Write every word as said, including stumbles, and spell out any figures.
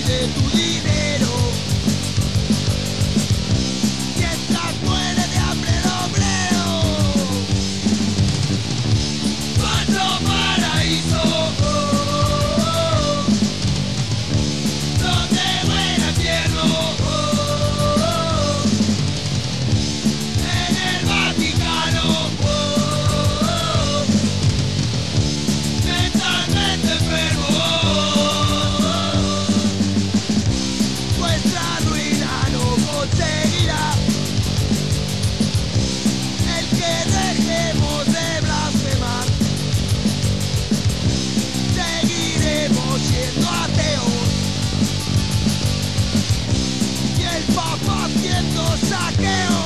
de tu dinero. Mientras muere de hambre el obrero. Falso paraíso, donde vuela tierno. En el Vaticano, mentalmente enfermo. Vuestra ruina no conseguirá el que dejemos de blasfemar. Seguiremos siendo ateos y el Papa haciendo saqueos.